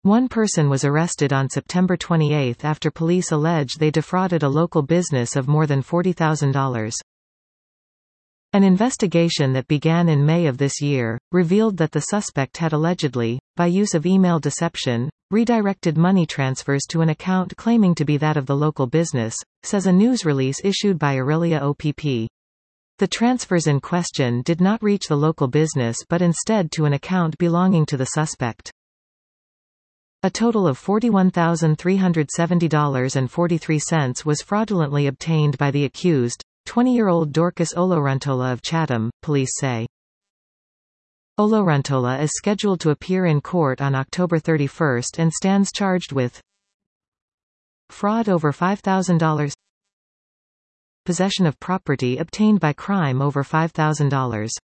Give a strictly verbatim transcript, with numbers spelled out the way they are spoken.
One person was arrested on September twenty-eighth after police allege they defrauded a local business of more than forty thousand dollars. An investigation that began in May of this year, revealed that the suspect had allegedly, by use of email deception, redirected money transfers to an account claiming to be that of the local business, says a news release issued by Aurelia O P P. The transfers in question did not reach the local business but instead to an account belonging to the suspect. A total of forty-one thousand three hundred seventy dollars and forty-three cents was fraudulently obtained by the accused, twenty-year-old Dorcas Olorantola of Chatham, police say. Olorantola is scheduled to appear in court on October thirty-first and stands charged with fraud over five thousand dollars, possession of property obtained by crime over five thousand dollars.